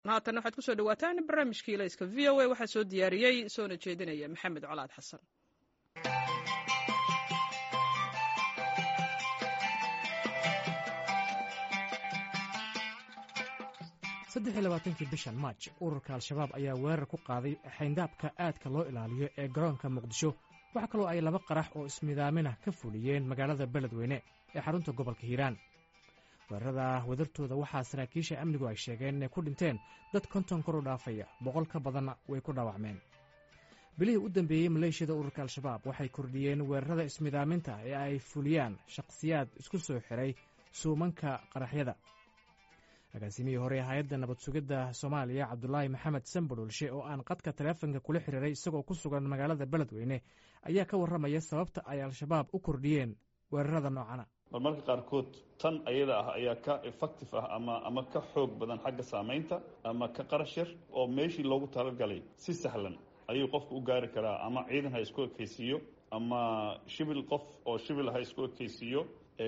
haatan waxaad ku soo dhawaataan barnaamijkii ilayska v o a waxaa soo diyaariyey soona jeedinaya maxamed colaad xasan. 23 bishan maaj ururka al-shabaab ayaa weerar ku qaaday xayndaabka aadka loo ilaaliyo ee garoonka muqdisho. waxaa kaloo ay 2 qarax oo ismidaaminah ka fuliyeen magaalada beledweyne ee xarunta gobolka hiiraan. weerarada wadartooda waxaa saraakiisha amnigu ay sheegeen inay ku dhinteen dad 50 kor u dhaafaya, 100 ka badanna way ku dhaawacmeen. bilihii u dambeeyey maleeshiyada ururka al-shabaab waxay kordhiyeen weerarada ismidaaminta ee ay fuliyaan shakhsiyaad isku soo xiray suumanka qaraxyada. agaasimihii hore ee hay-adda nabad sugidda soomaaliya cabdulaahi maxamed sambadhoolshe oo aan qadka taleefanka kula xiriiray isagoo ku sugan magaalada beledweyne ayaa ka warramaya sababta ay al-shabaab u kordhiyeen weerarada noocana. marmarka qaarkood tan ayada ah ayaa ka effective ah ama ka xoog badan xagga saamaynta ama ka qarash yar oo meeshii loogu talagalay si sahlan ayuu qofku u gaari karaa, ama ciidan ha isku ekaysiiyo, ama shibil qof oo shibil ha isku ekaysiiyo,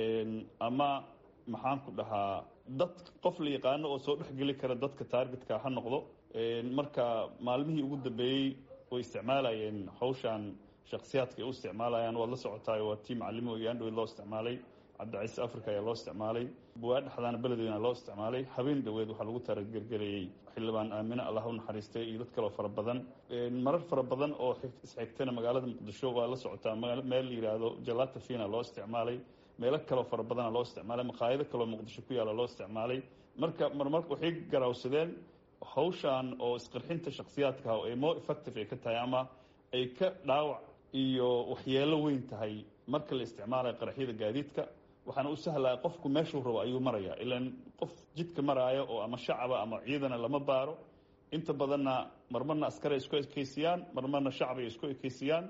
ama maxaan ku dhahaa dad qof la yaqaano oo soo dhexgeli kara dadka taargetka ha noqdo. marka maalmihii ugu dambeeyey way isticmaalayeen hawshan shakhsiyaadka ay u isticmaalayaan. waad la socotaay, waa tii macalimo iyo andhoweyd loo isticmaalay, cabdiciise africa ayaa loo isticmaalay, buwaa dhexdaana beledweyna loo isticmaalay, habeen dhaweed waxaa lagu taragergelayey xildhibaan aamine allah u naxariistay iyo dad kaloo fara badan. marar fara badan oo isxigtana magaalada muqdisho waa la socotaa, meel la yidhaahdo jalata fina loo isticmaalay, meelo kaloo fara badana loo isticmaalay, maqaayado kaloo muqdisho ku yaala loo isticmaalay. marka marmarka waxay garawsadeen hawshan oo isqarxinta shakhsiyaadka ah ee more effective ay ka tahay, ama ay ka dhaawac iyo waxyeelo weyn tahay marka la isticmaalayo qaraxyada gaadiidka. waxaana u sahlaa qofku meeshuu rabo ayuu marayaa, ilaan qof jidka maraayo oo ama shacaba ama ciidana lama baaro. inta badanna marmarna askari ay isku ekeysiyaan, marmarna shacab ay isku ekeysiyaan.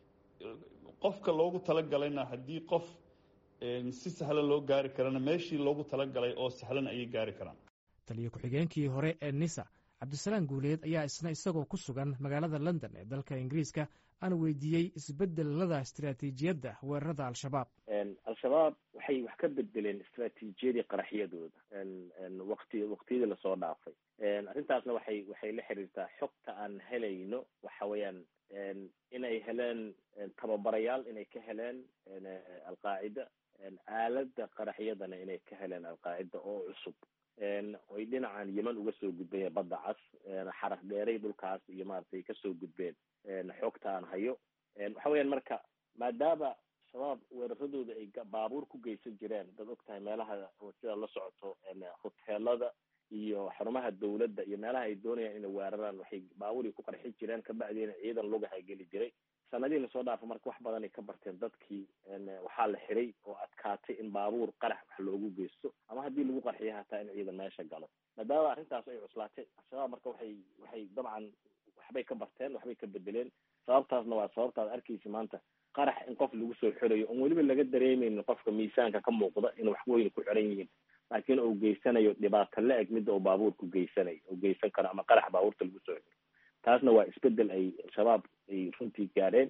qofka loogu talagalayna haddii qof si sahlan loo gaari karana meeshii loogu talagalay oo sahlan ayay gaari karaan. taliyo ku-xigeenkii hore ee nisa cabdisalaam guuleed ayaa isagoo ku sugan magaalada london ee dalka ingiriiska aan weydiiyey isbedelada istaraatiijiyadda weerarada al-shabaab. al-shabaab waxay wax ka bedeleen istaraatiijiyadii qaraxyadooda waqtiyadii lasoo dhaafay. arrintaasna waxay la xiriirtaa xogta aan helayno, waxa weeyaan inay heleen tababarayaal, inay ka heleen alqaacida, aalada qaraxyadana inay ka heleen alqaacida oo cusub, oy dhinacan yeman uga soo gudbeen badda cas, xaraf dheeray dhulkaas iyo maaragtay kasoo gudbeen xogta aan hayo. waxa weeyaan marka maadaama shabaab weeraradooda ay baabuur ku geysan jireen, dad og tahay meelaha sida la socoto hoteelada iyo xarumaha dawladda iyo meelaha ay doonayaan inay weeraraan, waxay baabuurii ku qarxi jireen, kabacdiina ciidan lugaha geli jiray. sanadihii lasoo dhaafo marka wax badan ay ka barteen dadkii, waxaa la xiray oo adkaatay in baabuur qarax wax loogu geysto, ama haddii lagu qarxiyo hataa in ciidan meesha galo. maadaama arrintaas ay cuslaatay, al-shabaab marka waxay dabcan waxbay ka barteen, waxbay ka bedeleen. sababtaasna waa sababtaad arkaysa maanta qarax in qof lagu soo xirayo oon weliba laga dareemaynin qofka miisaanka ka muuqda in wax weyn ku xiran yihiin, laakiin uu geysanayo dhibaato la-eg midda uu baabuurku geysanayo uu geysan karo, ama qarax baabuurta lagu soo xiro. taasna waa isbedel ay al-shabaab ay runtii gaadheen,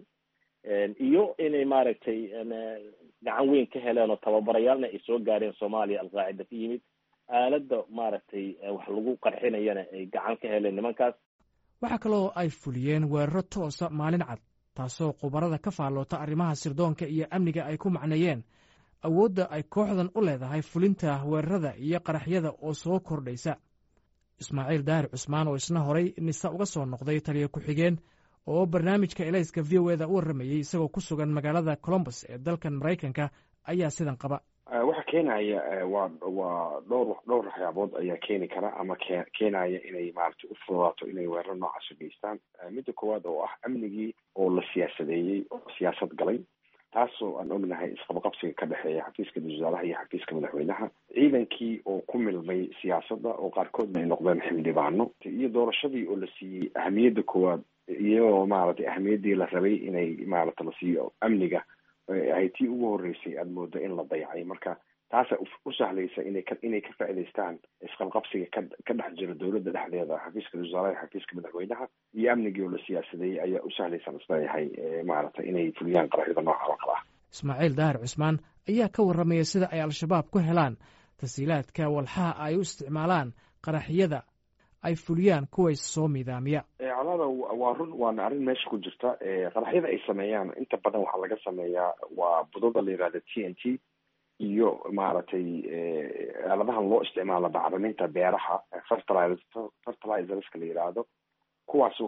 iyo inay maaragtay gacan weyn ka heleen oo tababarayaalna ay soo gaadheen soomaaliya, alqaacida ka yimid, aalada maaragtay wax lagu qarxinayana ay gacan ka heleen nimankaas. waxaa kaloo ay fuliyeen weeraro toosa maalin cad, taasoo khubarada ka faalloota arrimaha sirdoonka iyo amniga ay ku macneeyeen awoodda ay kooxdan u leedahay fulinta weerarada iyo qaraxyada oo soo kordhaysa. ismaaciil daahir cusmaan oo isna horay nisa uga soo noqday taliyo ku-xigeen oo barnaamijka elayska v o eda u warramayey isagoo ku sugan magaalada colombus ee dalkan maraykanka ayaa sidan qaba. waxa keenaya waa dhowr waxyaabood ayaa keeni kara ama keenaya inay maaragtay u fududaato inay weeraro noocaas u geystaan. midda koowaad oo ah amnigii oo la siyaasadeeyey oo siyaasad galay, taasoo aan ognahay isqabaqabsiga ka dhexeeya xafiiska wasaaraha iyo xafiiska madaxweynaha, ciidankii oo ku milmay siyaasadda oo qaarkoodna ay noqdeen xildhibaano, iyo doorashadii oo la siiyey ahamiyadda koowaad, iyadoo maaragtay ahamiyaddii la rabay inay maaragta la siiyo amniga ay tii ugu horreysay aada moodo in la dayacay. marka taasa u sahlaysa inay ka faa'idaystaan isqabqabsiga ka dhex jira dowladda dhexdeeda, xafiiska wasaaraha, xafiiska madaxweynaha iyo amnigii oo la siyaasadeeyey ayaa u sahlaysan isleeyahay maaragtay inay fuliyaan qaraxyada nooca oo kale ah. ismaaciil daahir cusmaan ayaa ka warramaya sida ay al-shabaab ku helaan tasiilaadka walxaha ay u isticmaalaan qaraxyada ay fuliyaan kuwa soo miidaamiya. colaada waa run, waana arrin meesha ku jirta. qaraxyada ay sameeyaan inta badan waxaa laga sameeyaa waa budada la yihahda TNT iyo maaragtay aaladahan loo isticmaalo bacriminta beeraha, fertilizerska la yihahdo, kuwaasoo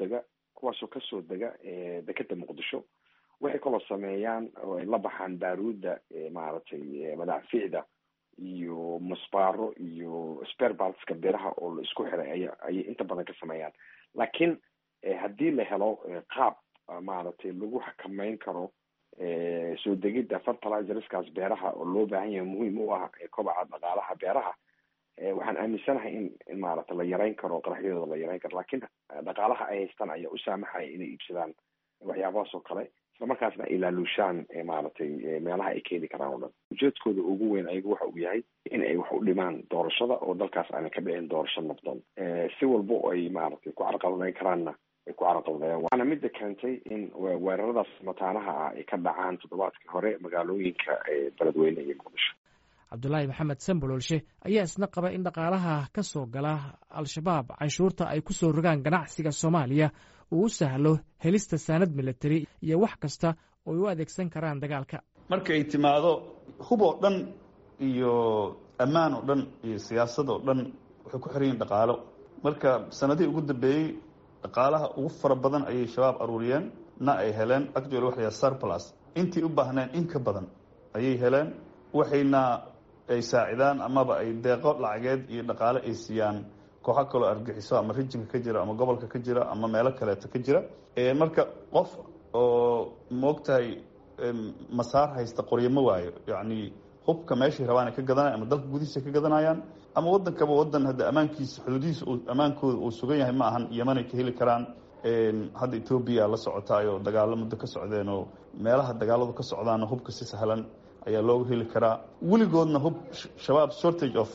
kasoo dega dekeda Muqdisho. waxay kaloo sameeyaan oo ay la baxaan baaruudda maaragtay madaafiicda iyo masbaaro iyo spare partska beeraha oo la isku xiray ayay inta badan ka sameeyaan. laakiin haddii la helo qaab maaragtay lagu xakameyn karo soo degidda fertilizerskaas beeraha oo loo baahan yahay, muhiim u ah kobaca dhaqaalaha beeraha, waxaan aaminsanahay in maaragtay la yareyn karo qaraxyadooda la yareyn karo. laakiin dhaqaalaha ay haystaan ayaa u saamaxaya inay iibsadaan waxyaabahaas oo kale, markaasna ay ilaalushaan maaragtay meelaha ay keeni karaan oo dhan. ujeedkooda ugu weyn ayagu waxa uu yahay in ay wax u dhimaan doorashada oo dalkaas aanay ka dhicin doorasho nabdoon. si walba oo ay maaragtay ku carqaladeyn karaanna ay ku carqaladeeyaan. waxaana midda keentay in weeraradaas mataanaha ah ay ka dhacaan toddobaadkii hore magaalooyinka beledweyne iyo Muqdisho. cabdulaahi maxamed sambololshe ayaa isna qaba in dhaqaalaha ka soo gala al-shabaab canshuurta ay ku soo rogaan ganacsiga Soomaaliya uu u sahlo helista saanad military iyo wax kasta oo ay u adeegsan karaan dagaalka. marka ay timaado hub oo dhan iyo ammaan oo dhan iyo siyaasad oo dhan waxay ku xiran yihiin dhaqaalo. marka sanadihii ugu dambeeyey dhaqaalaha ugu fara badan ayay shabaab aruuriyeen na ay heleen actually waxa la surplus, intii u baahneen in ka badan ayay heleen. waxayna ay saacidaan amaba ay deeqo lacageed iyo dhaqaale ay siiyaan kooxo kaloo argaxiso ama rijinka ka jira ama gobolka ka jira ama meelo kaleeto ka jira. marka qof oo moogtahay masaar haysta qoryamo waayo, yacni hubka meeshay rabaan ka gadanaya ama dalka gudihiisa ka gadanayaan ama wadankaba wadan hadda ammaankiisa xuduudihiisa ammaankooda uu sugan yahay ma ahan. yemanay ka heli karaan. hadda Ethiopia la socotaayo dagaalo muddo ka socdeen oo meelaha dagaaladu ka socdaan hubka si sahlan ayaa loogu heli karaa. weligoodna hub shabaab shortage of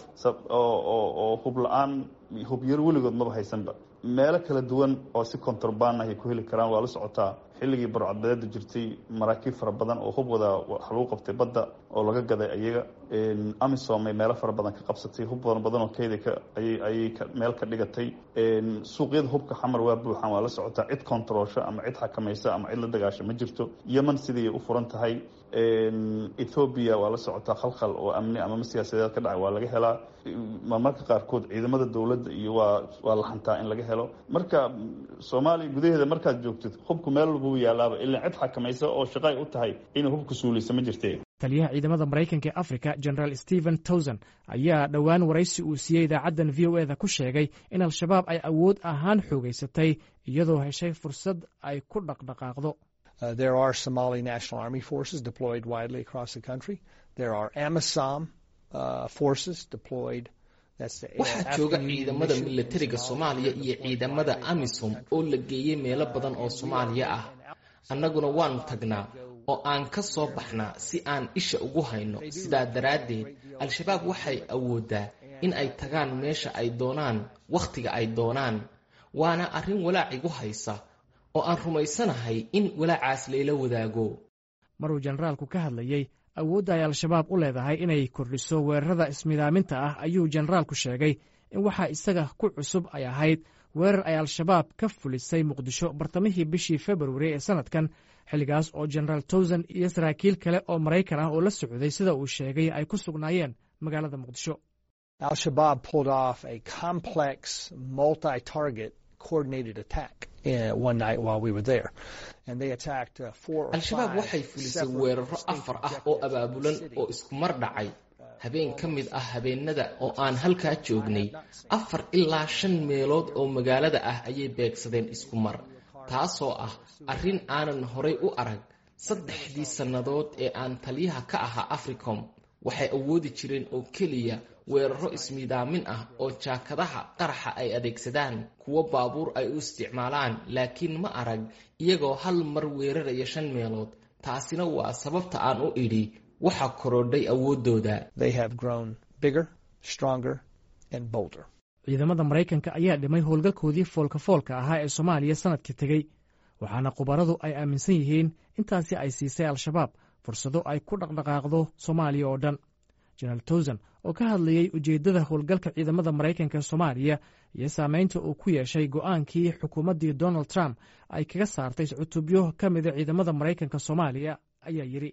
oo hub la-aan hub yar weligood maba haysanba. meelo kala duwan oo si contraband ay ku heli karaan. waa la socotaa xilligii barcadbeeda jirtay maraakiib fara badan oo hub wada wax lagu qabtay badda oo laga gaday ayaga. amisom ay meelo fara badan ka qabsatay, hub badan oo keeda ayay meel ka dhigatay. suuqyada hubka xamar waa buuxaan. waa la socotaa cid controlsha ama cid xakamaysa ama cid la dagaasha ma jirto. yemen sidii u furan tahay. Ethiopia waa la socotaa khalkhal oo amni ama siyaasadeed ka dhacay waa laga helaa. marmarka qaarkood ciidamada dowladda iyo waa la xantaa in laga helo. marka Soomaaliya gudaheeda markaad joogtid hubku meel walba uu yaalaaba ilaa cid xakamaysa oo shaqay u tahay inuu hubku suulaysa ma jirtee. taliyaha ciidamada Mareykanka ee Afrika General Stephen Townsend ayaa dhowaan waraysi uu siiyey idaacaddan VOA ku sheegay in al-shabaab ay awood ahaan xoogaysatay iyadoo heshay fursad ay ku dhaqdhaqaaqdo. There are Somali National Army forces deployed widely across the country. There are AMISOM forces deployed. waxaa jooga ciidamada militariga Soomaaliya iyo ciidamada AMISOM oo la geeyay meelo badan oo Soomaaliya ah. annaguna waanu tagnaa oo aan ka soo baxnaa si aan isha ugu hayno. sidaa daraaddeed al-shabaab waxay awoodaa in ay tagaan meesha ay doonaan wakhtiga ay doonaan. waana arrin walaac igu haysa oo aan rumaysanahay in walaacaas layla wadaago. maruu generaalku ka hadlayay awoodda ay al-shabaab u leedahay inay kordhiso weerarada ismidaaminta ah ayuu generaalku sheegay in waxaa isaga ku cusub ay ahayd weerar ay al-shabaab ka fulisay Muqdisho bartamihii bishii February ee sanadkan, xilligaas oo General Townsend iyo saraakiil kale oo Mareykan ah oo la socday sida uu sheegay ay ku sugnaayeen magaalada Muqdisho. Al-Shabaab pulled off a complex multi-target coordinated attack one night while we were there, and they attacked 4 or 5 al-shabaab waxay fulisay weeraro 4 ah oo abaabulan oo isku mar dhacay habeen ka mid ah habeenada oo aan halkaa joognay. 4 ilaa 5 meelood oo magaalada ah ayay beegsadeen isku mar, taasoo ah arrin aanan horay u arag 3 sannadood ee aan taliyaha ka ahaa Africom. waxay awoodi jireen oo keliya weeraro ismiidaamin ah oo jaakadaha qaraxa ay adeegsadaan, kuwa baabuur ay u isticmaalaan, laakiin ma arag iyagoo hal mar weeraraya 5 meelood. taasina waa sababta aan u idhi waxa korodhay awoodooda. They have grown bigger, stronger and bolder. ciidamada Mareykanka ayaa dhimay howlgalkoodii foolka ahaa ee Soomaaliya sanadkii tagay, waxaana khubaradu ay aaminsan yihiin intaasi ay siisay al-shabaab fursado ay ku dhaqdhaqaaqdo Soomaaliya oo dhan. jenaraal towson oo ka hadlayey ujeeddada howlgalka ciidamada maraykanka soomaaliya iyo saamaynta uu ku yeeshay go'aankii xukuumaddii donald trump ay kaga saartay cutubyo ka mida ciidamada maraykanka soomaaliya ayaa yidhi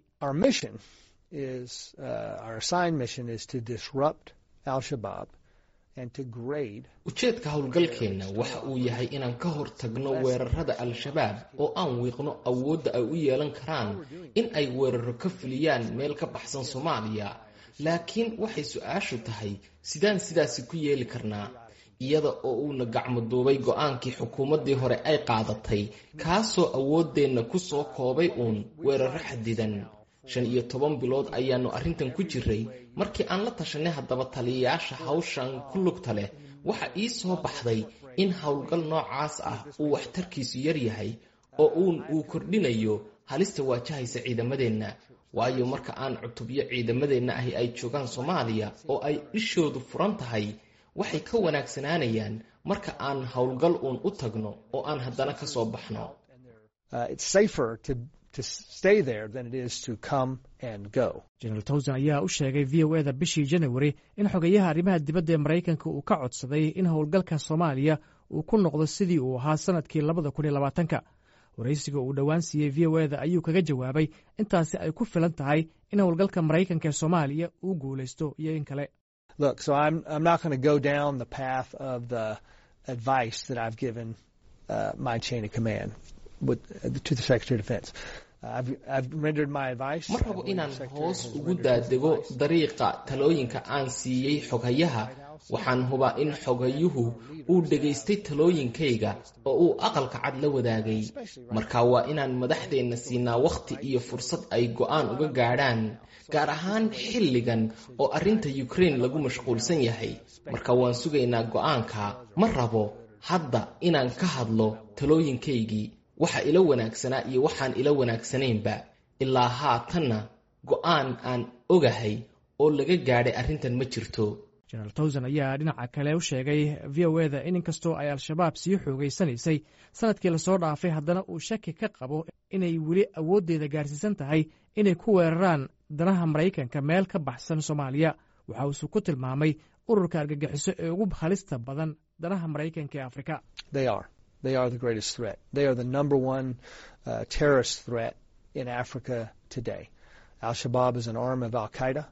ujeedka howlgalkeenna waxa uu yahay inaan ka hor tagno weerarada al-shabaab oo aan wiiqno awoodda ay u yeelan karaan in ay weeraro ka fuliyaan meel ka baxsan soomaaliya laakiin waxay su-aashu tahay sidaan sidaasi ku yeeli karnaa iyada oo uuna gacmoduubay go'aankii xukuumaddii hore ay qaadatay kaasoo awooddeenna ku soo koobay uun weeraro xadidan 15 bilood ayaannu arrintan ku jiray markii aan la tashanay haddaba taliyayaasha hawshan ku lugta leh waxa ii soo baxday in howlgal noocaas ah uu waxtarkiisu yar yahay oo uu kordhinayo halista waajahaysa ciidamadeenna waayo marka aan cutubyo ciidamadeenna ahi ay joogaan soomaaliya oo ay ishoodu furan tahay waxay ka wanaagsanaanayaan marka aan howlgal uun u tagno oo aan haddana ka soo baxno jenaraal towson ayaa u sheegay v o eda bishii janawari in xogeyaha arrimaha dibadda ee maraykanka uu ka codsaday in howlgalka soomaaliya uu ku noqdo sidii uu ahaa sanadkii 2020 waraysiga uu dhowaan siiyey v o eda ayuu kaga jawaabay intaasi ay ku filan tahay in howlgalka maraykanka ee soomaaliya uu guulaysto iyo in kale ma rabo inaan hoos ugu daadego dariiqa talooyinka aan siiyey xoghayaha waxaan hubaa in xoghayuhu uu dhegaystay talooyinkayga oo uu aqalka cad la wadaagay marka waa inaan madaxdeenna siinaa wakhti iyo fursad ay go'aan uga gaadhaan gaar ahaan xilligan oo arrinta Ukraine lagu mashquulsan yahay marka waan sugaynaa go'aanka ma rabo hadda inaan ka hadlo talooyinkaygii waxa ila wanaagsanaa iyo waxaan ila wanaagsanaynba ilaa haatanna go'aan aan ogahay oo laga gaadhay arrintan ma jirto jenaraal towson ayaa dhinaca kale u sheegay v o eda in inkastoo ay al-shabaab sii xoogaysanaysay sanadkii lasoo dhaafay haddana uu shaki ka qabo inay weli awooddeeda gaarsiisan tahay inay ku weeraraan danaha maraykanka meel ka baxsan soomaaliya waxa uuse ku tilmaamay ururka argagixiso ee ugu halista badan danaha maraykanka ee afrika They are the greatest threat. They are the number one terrorist threat in Africa today. Al-Shabaab is an arm of Al-Qaeda.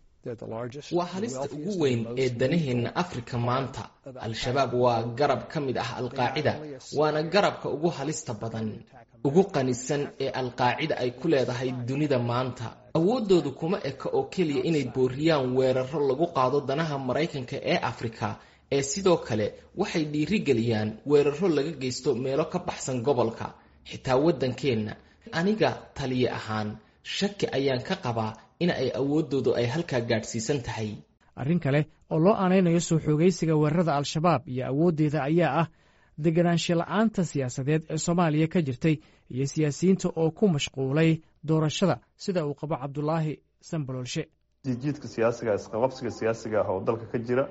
waa halista ugu weyn ee danaheenna afrika maanta al-shabaab waa garab ka mid ah al-qaacida waana garabka ugu halista badan ugu qanisan ee al-qaacida ay ku leedahay dunida maanta awooddoodu kuma eka oo keliya inay booriyaan weeraro lagu qaado danaha maraykanka ee afrika ee sidoo kale waxay dhiirigeliyaan weeraro laga geysto meelo ka baxsan gobolka xitaa waddankeenna aniga taliye ahaan shaki ayaan ka qabaa in ay awooddoodu ay halkaa gaadhsiisan tahay arrin kale oo loo aanaynayo soo xoogaysiga weerarada al-shabaab iyo awooddeeda ayaa ah deganaansho la'aanta siyaasadeed ee soomaaliya ka jirtay iyo siyaasiyiinta oo ku mashquulay doorashada sida uu qabo cabdulaahi sanbaloolshe jiidjiidka siyaasiga isqababsiga siyaasiga ah oo dalka ka jira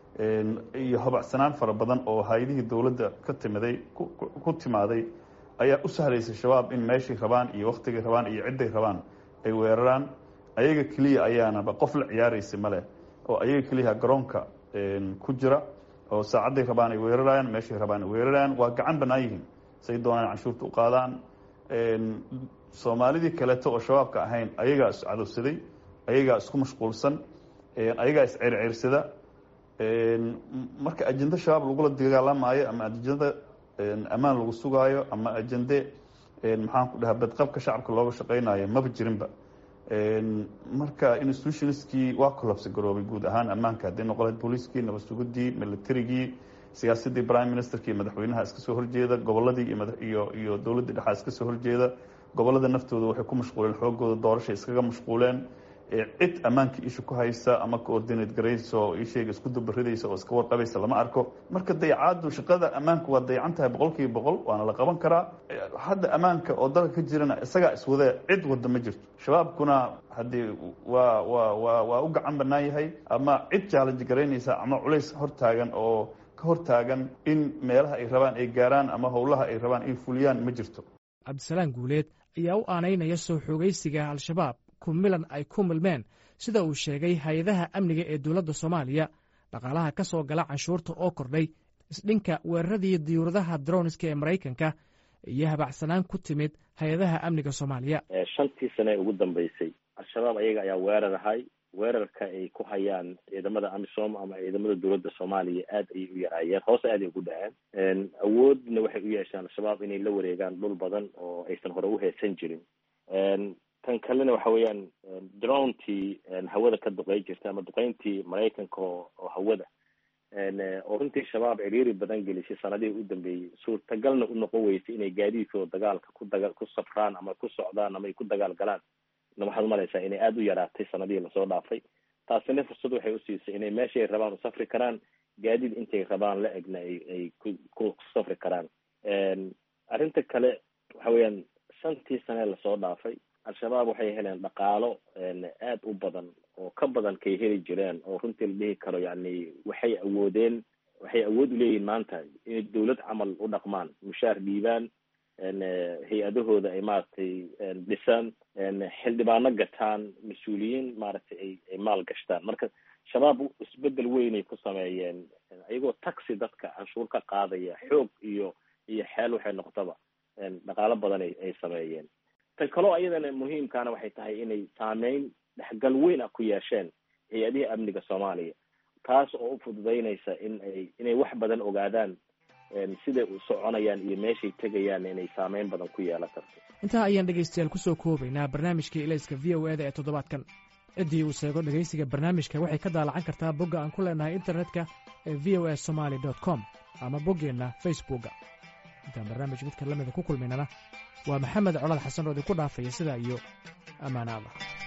iyo habacsanaan fara badan oo hay-adihii dowladda ka timiday ku timaaday ayaa u sahlaysa shabaab in meeshay rabaan iyo wakhtigay rabaan iyo cidday rabaan ay weeraraan ayaga keliya ayaanaba qof la ciyaaraysa male oo ayaga keliya garoonka ku jira oo saacadday rabaan ay weerarayaan meeshay rabaan ay weerarayaan waa gacan bannaan yihiin say doonaan canshuurta u qaadaan soomaalidii kaleeto oo shabaabka ahayn ayagaa is cadowsaday ayagaa isku mashquulsan ayagaa is ceerceersada marka ajende shabaab lagula dagaalamaayo ama ajende ammaan lagu sugaayo ama ajende maxaan ku dhahaa badqabka shacabka looga shaqaynayo maba jirinba marka institutionskii waa collapse garoobay guud ahaan ammaanka haddii noqoleed booliiskii nabad sugidii militarigii siyaasadii prime ministerkii madaxweynaha iska soo horjeeda goboladii iyo dowladda dhexaa iska soo horjeeda gobolada naftooda waxay ku mashquuleen xoogooda doorashay iskaga mashquuleen cid ammaanka isha ku haysa ama coordinate garaysa oo isheega isku dubaridaysa oo iska warqabaysa lama arko marka dayacaadu shaqada ammaanka waa dayacan tahay 100% waana la qaban karaa hadda ammaanka oo dalka ka jirana isagaa iswada cid wada ma jirto shabaabkuna haddii waa u gacan bannaan yahay ama cid challenge garaynaysa ama culays hortaagan oo ka hortaagan in meelaha ay rabaan ay gaaraan ama howlaha ay rabaan ay fuliyaan ma jirto cabdisalaan guuleed ayaa u aanaynaya soo xoogaysiga al-shabaab kumilan ay ku milmeen sida uu sheegay hay-adaha amniga ee dowladda soomaaliya dhaqaalaha ka soo gala canshuurta oo kordhay isdhinka weeraradii diyuuradaha droniska ee maraykanka iyo habacsanaan ku timid hay-adaha amniga soomaaliya. 5 sane ugu dambeysay al-shabaab ayaga ayaa weerarahay. weerarka ay ku hayaan ciidamada amisom ama ciidamada dowladda soomaaliya aad ayay u yaraayeen, hoose aad ay ugu dhaceen. awoodna waxay u yeeshaan al-shabaab inay la wareegaan dhul badan oo aysan hore u heesan jirin. tan kalena waxa weeyaan drontii hawada ka duqey jirta ama duqeyntii maraykanka oo hawada oo runtii shabaab ciriiri badan gelisay sanadihii u dambeeyey, suurtagalna u noqon weysay inay gaadiidkooda dagaalka ku safraan ama ku socdaan ama ay ku dagaal galaan. waxaad umalaysaa inay aada u yaraatay sanadihii lasoo dhaafay. taasina fursad waxay usiisay inay meeshay rabaan u safri karaan, gaadiid intay rabaan la egna ay ku safri karaan. arrinta kale waxa weeyaan 5 sane lasoo dhaafay al-shabaab waxay heleen dhaqaalo aad u badan oo ka badan kay heli jireen, oo runtii la dhihi karo yani waxay awood u leeyihiin maanta inay dawlad camal u dhaqmaan, mushaar dhiibaan, hay-adahooda ay maaragtay dhisaan, xildhibaano gataan, mas-uuliyiin maaragtay ay maal gashtaan. marka shabaab isbedel weynay ku sameeyeen iyagoo taxi dadka canshuur ka qaadaya, xoog iyo xeel waxay noqotaba dhaqaalo badan ay sameeyeen. tan kaloo iyadana muhiimkaana waxay tahay inay saameyn dhexgal weyn ah ku yeesheen hay-adihii amniga soomaaliya, taas oo u fududeynaysa inay wax badan ogaadaan siday u soconayaan iyo meeshay tegayaan, inay saameyn badan ku yeelan karto. intaa ayaan dhegaystayaal kusoo koobaynaa barnaamijkii ilayska v o e da ee toddobaadkan. ciddii uu seego dhegaysiga barnaamijka waxay ka daalacan kartaa bogga aan ku leenahay internetka ee voasomali.com ama boggeenna facebooka. intaan barnaamij midka lamida ku kulmaynana waa maxamed colad xasan oo idinku dhaafaya sidaa iyo ammaano Allah.